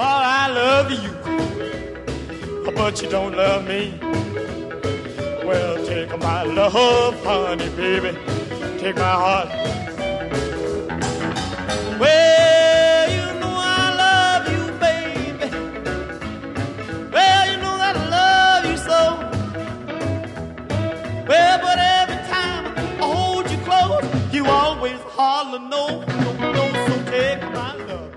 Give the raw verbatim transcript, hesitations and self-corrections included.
I love you, but you don't love me. Well, take my love, honey, baby, take my heart. Well, you know I love you, baby. Well, you know that I love you so. Well, but every time I hold you close, you always holler no, no, no, so take my love.